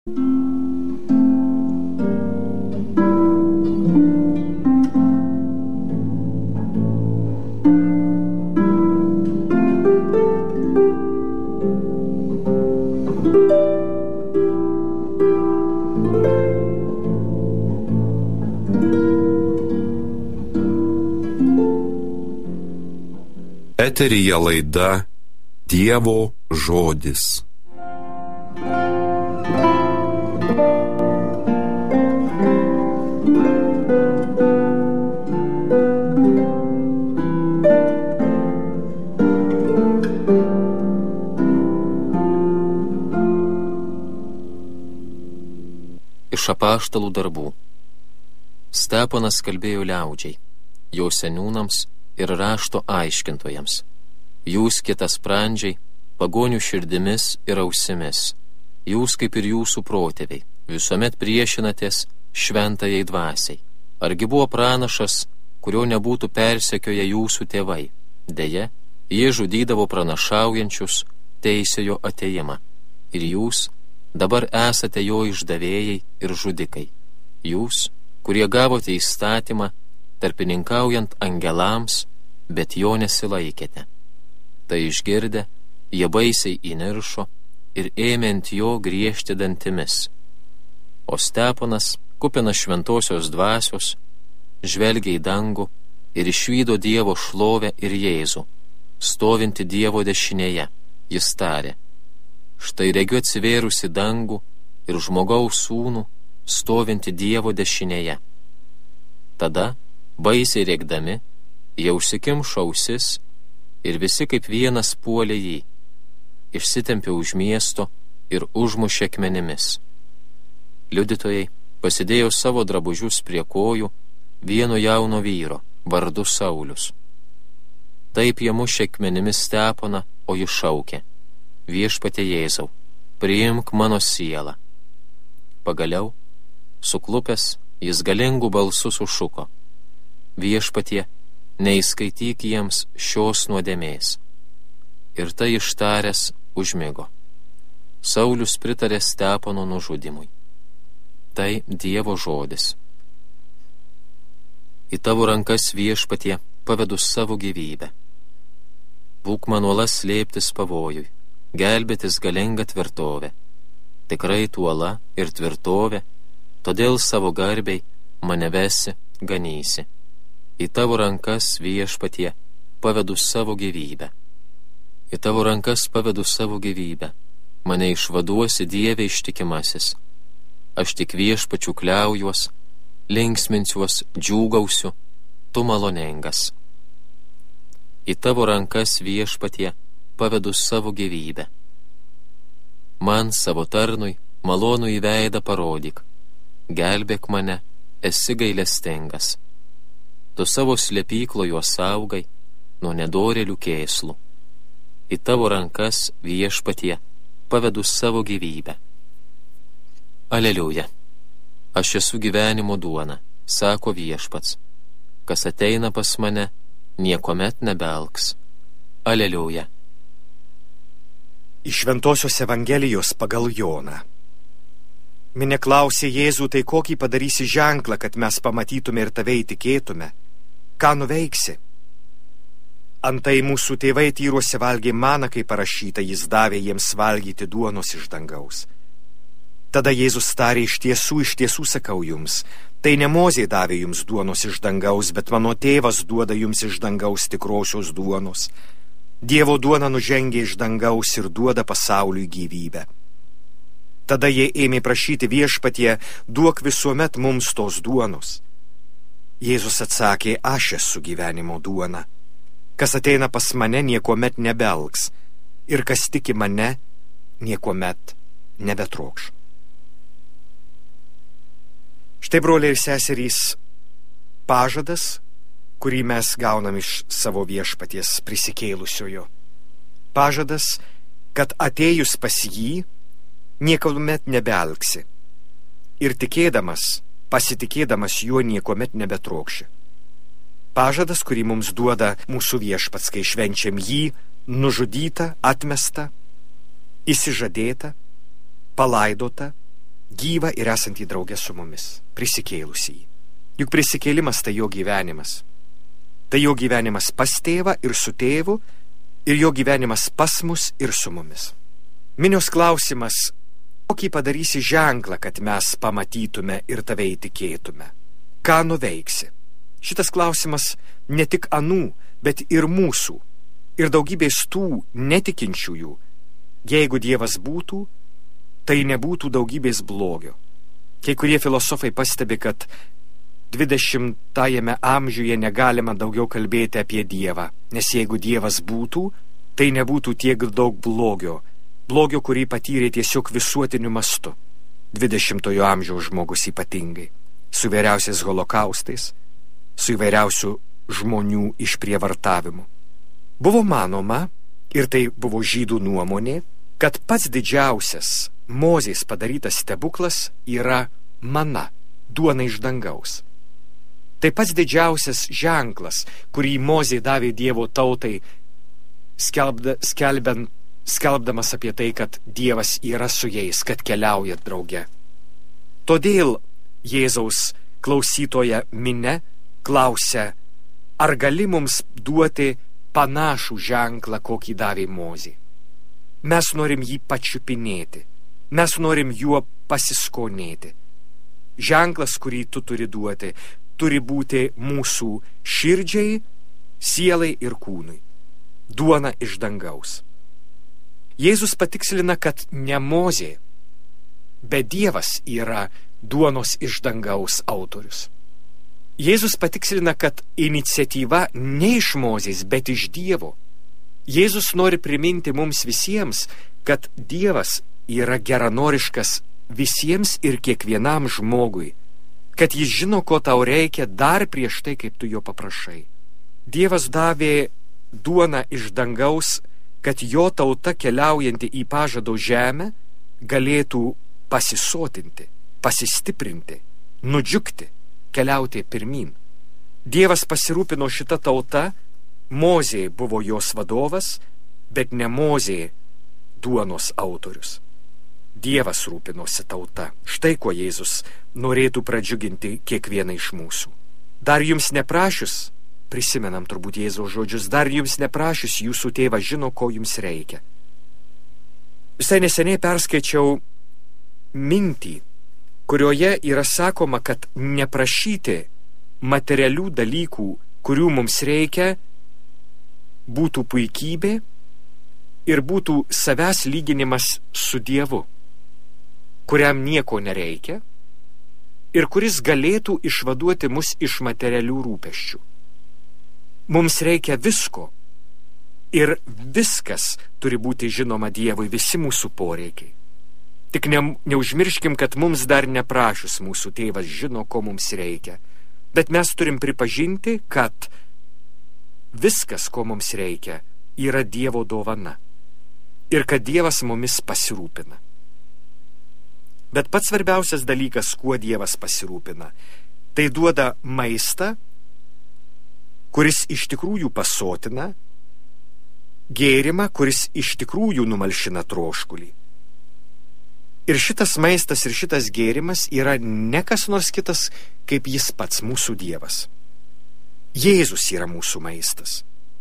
Eteryje laida Dievo žodis. Iš apaštalų darbų. Stepanas kalbėjo liaudžiai, jo seniūnams ir rašto aiškintojams: jūs kietasprandžiai, pagonių širdimis ir ausimis, jūs kaip ir jūsų protėviai, visuomet priešinatės šventajai dvasiai. Argi buvo pranašas, kurio nebūtų persekioję jūsų tėvai? Deja, jie žudydavo pranašaujančius, teisėjo atėjimą. Ir jūs dabar esate jo išdavėjai ir žudikai. Jūs, kurie gavote įstatymą, tarpininkaujant angelams, bet jo nesilaikėte. Tai išgirdę, jie baisiai įniršo ir ėmė ant jo griežti dantimis. O Stepanas, kupinas šventosios dvasios, žvelgė į dangų ir išvydo Dievo šlovę ir Jėzų, stovinti Dievo dešinėje. Jis tarė: štai regiu atsivėrusi dangų ir žmogaus sūnų, stovinti Dievo dešinėje. Tada, baisiai rėkdami, jie užsikimšo ausis ir visi kaip vienas puolė jį, išsitempė už miesto ir užmušė akmenimis. Liudytojai pasidėjo savo drabužius prie kojų vieno jauno vyro, vardu Saulius. Taip jie mušė akmenimis Stepaną, o jis šaukė: viešpatie Jėzau, priimk mano sielą. Pagaliau, suklupęs, jis galingų balsų sušuko: viešpatie, neįskaityk jiems šios nuodėmės. Ir tai ištaręs užmigo. Saulius pritarė Stepano nužudymui. Tai Dievo žodis. Į tavo rankas, viešpatie, pavedu savo gyvybę. Būk man uola slėptis pavojui, gelbėtis galinga tvirtovė. Tikrai tu uola ir tvirtovė, todėl savo garbiai mane vesi, ganysi. Į tavo rankas, viešpatie, pavedu savo gyvybę. Į tavo rankas pavedu savo gyvybę. Mane išvaduosi, Dieve ištikimasis. Aš tik viešpačiu kliaujuos, linksminsiuos, džiūgausiu, tu maloningas. Į tavo rankas, viešpatie, pavedu savo gyvybę. Man, savo tarnui, malonų į veidą parodyk. Gelbėk mane, esi gailestingas. Tu savo slėpyklo juos saugai nuo nedorėlių kėslų. Į tavo rankas, viešpatie, pavedu savo gyvybę. Aleliuja. Aš esu gyvenimo duona, sako viešpats. Kas ateina pas mane, niekuomet nebelks. Aleliuja. Iš Šventosios Evangelijos pagal Joną. Minia klausė Jėzų: tai kokį padarysi ženklą, kad mes pamatytume ir tave įtikėtume? Ką nuveiksi? Antai mūsų tėvai tyruose valgė maną, kaip parašyta, jis davė jiems valgyti duonos iš dangaus. Tada Jėzus tarė: iš tiesų sakau jums, tai ne Mozė davė jums duonos iš dangaus, bet mano tėvas duoda jums iš dangaus tikrosios duonos. Dievo duona nužengia iš dangaus ir duoda pasauliui gyvybę. Tada jie ėmė prašyti: viešpatie, duok visuomet mums tos duonos. Jėzus atsakė: aš esu gyvenimo duona. Kas ateina pas mane, niekuomet nebelgs, ir kas tiki mane, niekuomet nebetrokš. Štai, broliai ir seserys, pažadas, kurį mes gaunam iš savo viešpaties prisikėlusiojo. Pažadas, kad atėjus pas jį, niekuomet nebelgsi. Ir tikėdamas, pasitikėdamas juo, niekuomet nebetrokši. Pažadas, kurį mums duoda mūsų viešpats, kai švenčiam jį, nužudytą, atmestą, įsižadėtą, palaidotą gyvą ir esantį draugę su mumis, prisikėlusį. Juk prisikėlimas tai jo gyvenimas. Tai jo gyvenimas pas tėvą ir su tėvu, ir jo gyvenimas pas mus ir su mumis. Minios klausimas, kokį padarysi ženklą, kad mes pamatytume ir tave įtikėtume? Ką nuveiksi? Šitas klausimas ne tik anų, bet ir mūsų, ir daugybės tų netikinčiųjų. Jeigu Dievas būtų, tai nebūtų daugybės blogio. Kai kurie filosofai pastebi, kad 20 amžiuje negalima daugiau kalbėti apie Dievą, nes jeigu Dievas būtų, tai nebūtų tiek daug blogio, kurį patyrė tiesiog visuotiniu mastu. 20 amžiaus žmogus ypatingai, su įvairiausiais holokaustais, su įvairiausių žmonių išprievartavimu. Buvo manoma, ir tai buvo žydų nuomonė, kad pats didžiausias Mozės padarytas stebuklas yra mana, duona iš dangaus. Tai pats didžiausias ženklas, kurį Mozė davė Dievo tautai, skelbdamas apie tai, kad Dievas yra su jais, kad keliauja drauge. Todėl Jėzaus klausytoja minia klausia, ar gali mums duoti panašų ženklą, kokį davė Mozė. Mes norim jį pačiupinėti, mes norim juo pasiskonėti. Ženklas, kurį tu turi duoti, turi būti mūsų širdžiai, sielai ir kūnui. Duona iš dangaus. Jėzus patikslina, kad ne Mozė, bet Dievas yra duonos iš dangaus autorius. Jėzus patikslina, kad iniciatyva ne iš Mozės, bet iš Dievo. Jėzus nori priminti mums visiems, kad Dievas yra geranoriškas visiems ir kiekvienam žmogui, kad jis žino, ko tau reikia dar prieš tai, kaip tu jo paprašai. Dievas davė duoną iš dangaus, kad jo tauta keliaujanti į pažado žemę galėtų pasisotinti, pasistiprinti, nudžiugti, keliauti pirmyn. Dievas pasirūpino šitą tautą, Mozė buvo jos vadovas, bet ne Mozė duonos autorius. Dievas rūpinosi tauta. Štai ko Jėzus norėtų pradžiuginti kiekvieną iš mūsų. Dar jums neprašius, prisimenam turbūt Jėzaus žodžius, dar jums neprašius, jūsų tėvas žino, ko jums reikia. Visai neseniai perskaičiau mintį, kurioje yra sakoma, kad neprašyti materialių dalykų, kurių mums reikia, būtų puikybė ir būtų savęs lyginimas su Dievu, kuriam nieko nereikia ir kuris galėtų išvaduoti mus iš materialių rūpesčių. Mums reikia visko ir viskas turi būti žinoma Dievui, visi mūsų poreikiai. Tik neužmirškim, kad mums dar neprašus mūsų tėvas žino, ko mums reikia, bet mes turim pripažinti, kad viskas, ko mums reikia, yra Dievo dovana ir kad Dievas mumis pasirūpina. Bet pats svarbiausias dalykas, kuo Dievas pasirūpina, tai duoda maistą, kuris iš tikrųjų pasotina, gėrimą, kuris iš tikrųjų numalšina troškulį. Ir šitas maistas ir šitas gėrimas yra ne kas nors kitas, kaip jis pats, mūsų Dievas. Jėzus yra mūsų maistas.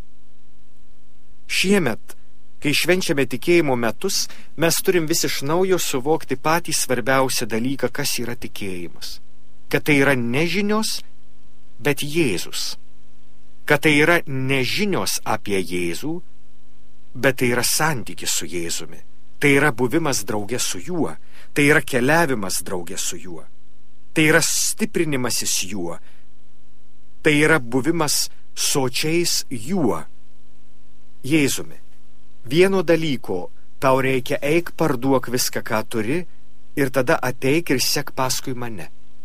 Šiemet, kai švenčiame tikėjimo metus, mes turim vis iš naujo suvokti patį svarbiausią dalyką, kas yra tikėjimas. Kad tai yra ne žinios, bet Jėzus. Kad tai yra ne žinios apie Jėzų, bet tai yra santykis su Jėzumi. Tai yra buvimas drauge su juo. Tai yra keliavimas drauge su juo. Tai yra stiprinimasis juo. Tai yra buvimas sočiais juo, Jėzumi. Vieno dalyko tau reikia, eik parduok viską, ką turi, ir tada ateik ir sek paskui mane.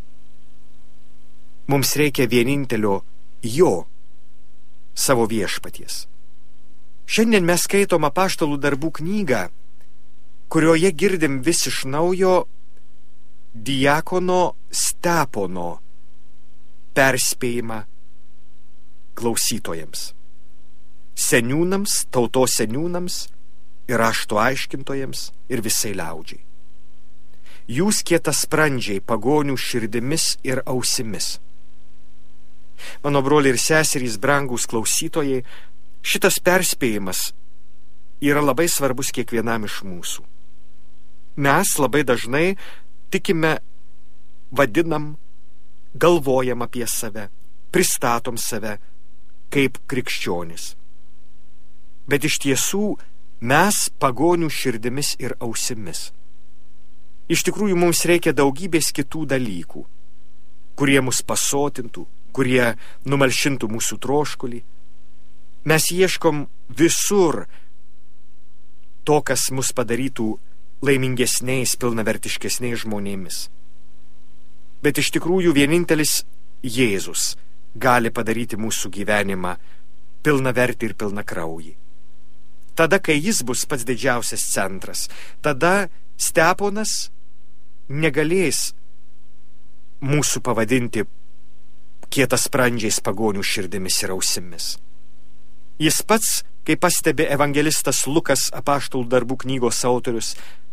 Mums reikia vienintelio jo, savo viešpaties. Šiandien mes skaitom Apaštalų darbų knygą, kurioje girdim vis iš naujo diakono Stepono perspėjimą klausytojams, seniūnams, tautos seniūnams ir rašto aiškintojams ir visai liaudžiai. jūs kietasprandžiai pagonių širdimis ir ausimis. Mano broliai ir seserys, brangūs klausytojai, šitas perspėjimas yra labai svarbus kiekvienam iš mūsų. Mes labai dažnai tikime, vadinam, galvojam apie save, pristatom save kaip krikščionis. Bet iš tiesų mes pagonių širdimis ir ausimis. Iš tikrųjų mums reikia daugybės kitų dalykų, kurie mus pasotintų, kurie numalšintų mūsų troškulį. Mes ieškom visur to, kas mus padarytų laimingesniais, pilnavertiškesniais žmonėmis. Bet iš tikrųjų vienintelis Jėzus gali padaryti mūsų gyvenimą pilnavertį ir pilnakraujį. Tada, kai jis bus pats didžiausias centras, tada Steponas negalės mūsų pavadinti kietasprandžiais pagonių širdimis ir ausimis. Jis pats, kaip pastebi evangelistas Lukas, apaštalų darbų knygos autorius,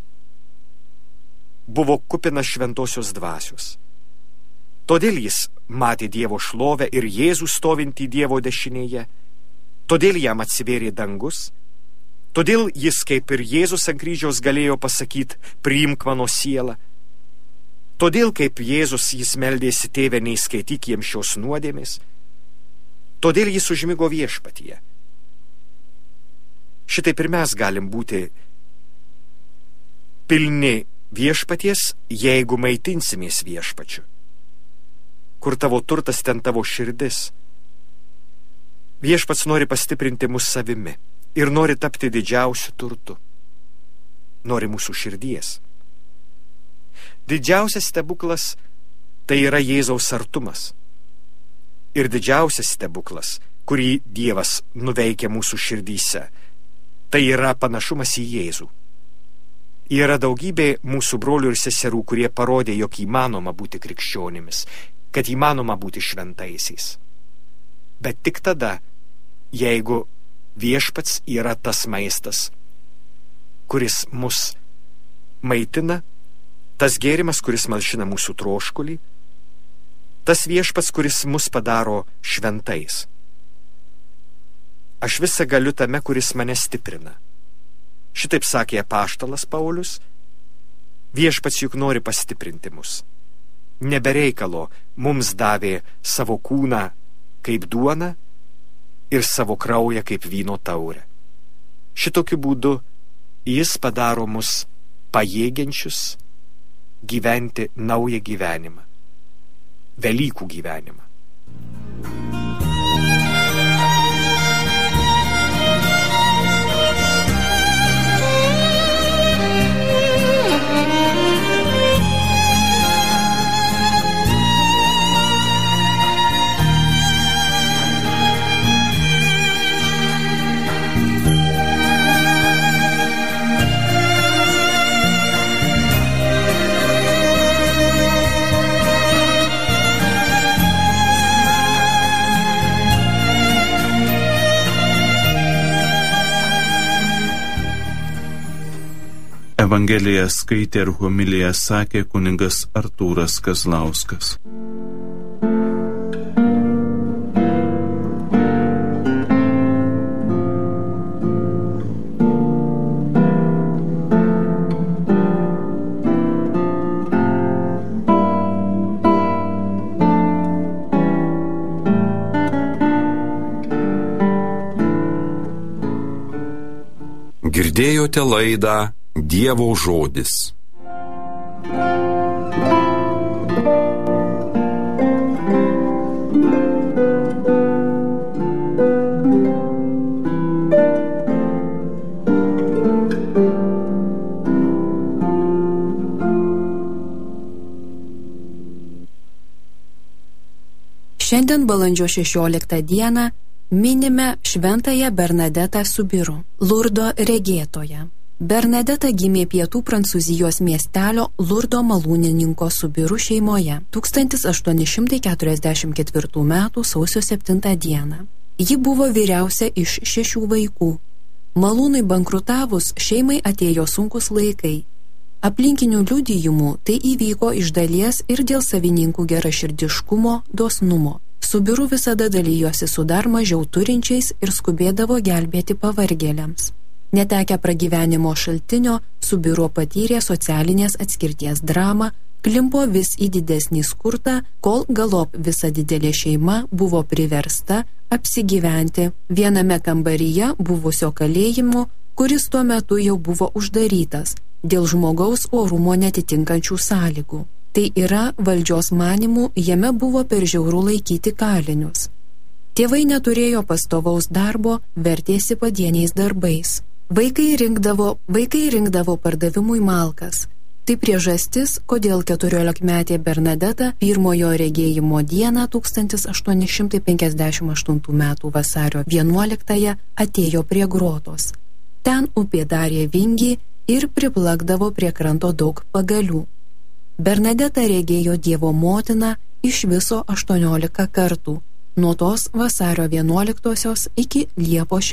buvo kupinas šventosios dvasios. Todėl jis matė Dievo šlovę ir Jėzų stovintį Dievo dešinėje, todėl jam atsivėrė dangus, todėl jis, kaip ir Jėzus ant kryžiaus, galėjo pasakyti, priimk mano sielą, todėl kaip Jėzus jis meldėsi, tėve, neįskaityk jiems šios nuodėmės, todėl jis užmigo viešpatyje. Šitaip ir mes galim būti pilni viešpaties, jeigu maitinsimės viešpačiu. Kur tavo turtas, ten tavo širdis. Viešpats nori pastiprinti mus savimi ir nori tapti didžiausiu turtu. Nori mūsų širdies. Didžiausias stebuklas tai yra Jėzaus artumas. Ir didžiausias stebuklas, kurį Dievas nuveikia mūsų širdyse, tai yra panašumas į Jėzų. Yra daugybė mūsų brolių ir seserų, kurie parodė, jog įmanoma būti krikščionimis, kad įmanoma būti šventaisiais. Bet tik tada, jeigu viešpats yra tas maistas, kuris mus maitina, tas gėrimas, kuris malšina mūsų troškulį, tas viešpats, kuris mus padaro šventais. Aš visą galiu tame, kuris mane stiprina. Šitaip sakė apaštalas Paulius, viešpats juk nori pastiprinti mus. Nebereikalo mums davė savo kūną kaip duoną ir savo kraują kaip vyno taurę. Šitokiu būdu jis padaro mus pajėgiančius gyventi naują gyvenimą, Velykų gyvenimą. Evangeliją skaitė ir homiliją sakė kunigas Artūras Kazlauskas. Girdėjote laidą Dievo žodis. Šiandien balandžio 16 dieną minime šventąją Bernadetą Subiru, Lurdo regėtoją. Bernadeta gimė pietų Prancūzijos miestelio Lurdo malūnininko Subiru šeimoje 1844 m. sausio 7 dieną. Ji buvo vyriausia iš 6 vaikų. Malūnui bankrutavus šeimai atėjo sunkus laikai. Aplinkinių liudijimų tai įvyko iš dalies ir dėl savininkų geraširdiškumo, dosnumo. Su biuru visada dalyjosi su dar mažiau turinčiais ir skubėdavo gelbėti pavargėliams. Netekę pragyvenimo šaltinio, su biuru patyrė socialinės atskirties dramą, klimpo vis į didesnį skurdą, kol galop visa didelė šeima buvo priversta apsigyventi viename kambaryje buvusio kalėjimo, kuris tuo metu jau buvo uždarytas dėl žmogaus orumo netitinkančių sąlygų. Tai yra, valdžios manimų, jame buvo per žiauru laikyti kalinius. Tėvai neturėjo pastovaus darbo, vertėsi padieniais darbais. Vaikai rinkdavo pardavimui malkas. Tai priežastis, kodėl 14-metė Bernadeta pirmojo regėjimo dieną 1858 m. vasario 11 atėjo prie grotos. Ten upė darė vingį ir priplakdavo prie kranto daug pagalių. Bernadeta regėjo Dievo motiną iš viso 18 kartų, nuo tos vasario 11 iki Liepos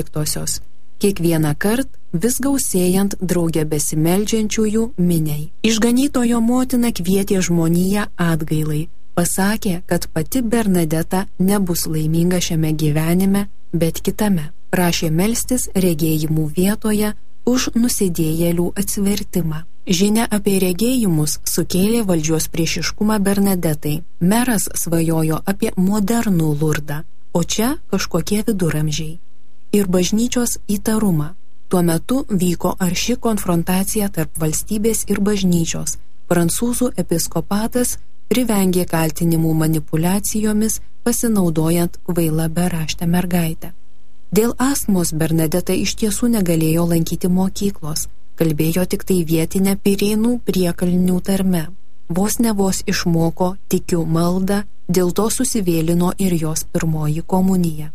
16, kiekvieną kartą vis gausėjant drauge besimeldžiančiųjų miniai. Išganytojo motina kvietė žmoniją atgailai, pasakė, kad pati Bernadeta nebus laiminga šiame gyvenime, bet kitame. Prašė melstis regėjimų vietoje už nusidėjėlių atsivertimą. Žinia apie regėjimus sukėlė valdžios priešiškumą Bernadetai. Meras svajojo apie modernų Lurdą, o čia kažkokie viduramžiai. Ir bažnyčios įtarumą. Tuo metu vyko arši konfrontacija tarp valstybės ir bažnyčios. Prancūzų episkopatas privengė kaltinimų manipulacijomis, pasinaudojant kvaila beraštę mergaitę. Dėl astmos Bernadeta iš tiesų negalėjo lankyti mokyklos, kalbėjo tik tai vietinę Pirėnų priekalnių tarme. Vos išmoko tikiu maldą, dėl to susivėlino ir jos pirmoji komunija.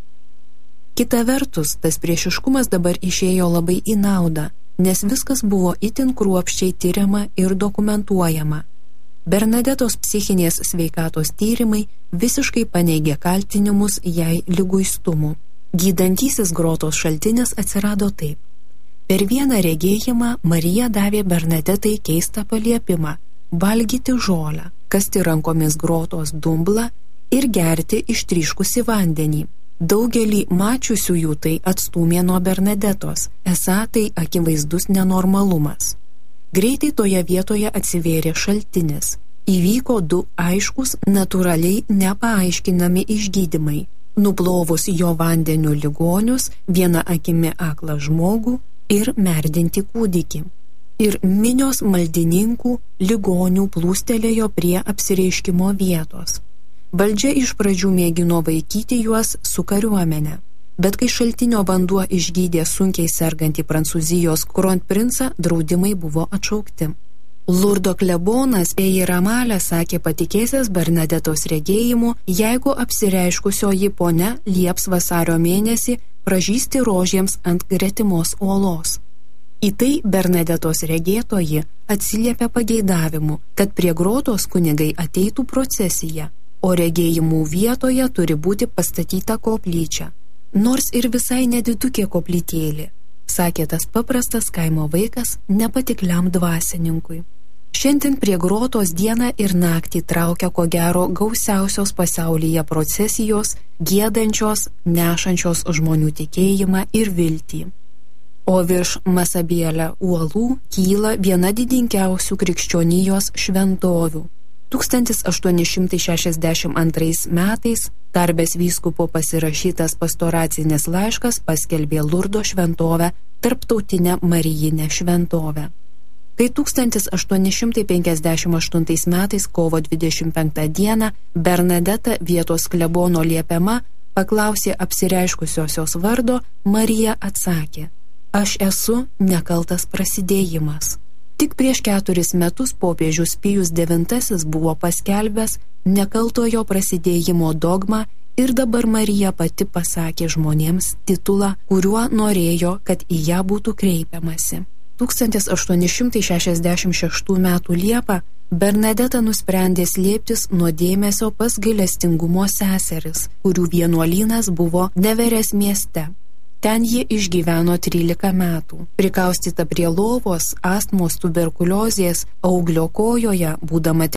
Kita vertus, tas priešiškumas dabar išėjo labai į naudą, nes viskas buvo itin kruopščiai tyriama ir dokumentuojama. Bernadetos psichinės sveikatos tyrimai visiškai paneigė kaltinimus jai liguistumu. Gydantysis grotos šaltinis atsirado taip. Per vieną regėjimą Marija davė Bernadetai keistą paliepimą – valgyti žolę, kasti rankomis grotos dumblą ir gerti ištryškusi vandenį. Daugelį mačiusiųjų tai atstūmė nuo Bernadetos, esą tai akivaizdus nenormalumas. Greitai toje vietoje atsivėrė šaltinis. Įvyko du aiškus, natūraliai nepaaiškinami išgydymai. Nuplovus jo vandeniu ligonius, viena akimi aklą žmogų ir merdinti kūdikį. Ir minios maldininkų ligonių plūstelėjo prie apsireiškimo vietos. Valdžia iš pradžių mėgino vaikyti juos su kariuomenė, bet kai šaltinio vanduo išgydė sunkiai sergantį Prancūzijos kronprincą, draudimai buvo atšaukti. Lurdo klebonas Pėji Ramalė sakė patikėsias Bernadetos regėjimu, jeigu apsireiškusioji ponia lieps vasario mėnesį pražysti rožėms ant gretimos uolos. Į tai Bernadetos regėtoji atsiliepė pageidavimu, kad prie grotos kunigai ateitų procesija, o regėjimų vietoje turi būti pastatyta koplyčia. Nors ir visai nedidukė koplytėlė, sakė tas paprastas kaimo vaikas nepatikliam dvasininkui. Šiandien prie grotos dieną ir naktį traukia ko gero gausiausios pasaulyje procesijos, giedančios, nešančios žmonių tikėjimą ir viltį. O virš Masabielio uolų kyla viena didingiausių krikščionijos šventovių. 1862 metais Tarbės vyskupo pasirašytas pastoracinis laiškas paskelbė Lurdo šventovę tarptautinę Marijinę šventovę. Kai 1858 metais kovo 25 dieną Bernadeta vietos klebono liepiama paklausė apsireiškusiosios vardo, Marija atsakė: aš esu nekaltas prasidėjimas. Tik prieš 4 metus popiežius Pijus IX buvo paskelbęs nekaltojo prasidėjimo dogmą ir dabar Marija pati pasakė žmonėms titulą, kuriuo norėjo, kad į ją būtų kreipiamasi. 1866 metų Liepą Bernadeta nusprendė slėptis nuo dėmesio pas gailestingumo seseris, kurių vienuolynas buvo Neverės mieste. Ten ji išgyveno 13 metų. Prikaustyta prie lovos, astmos, tuberkuliozės, auglio kojoje, būdama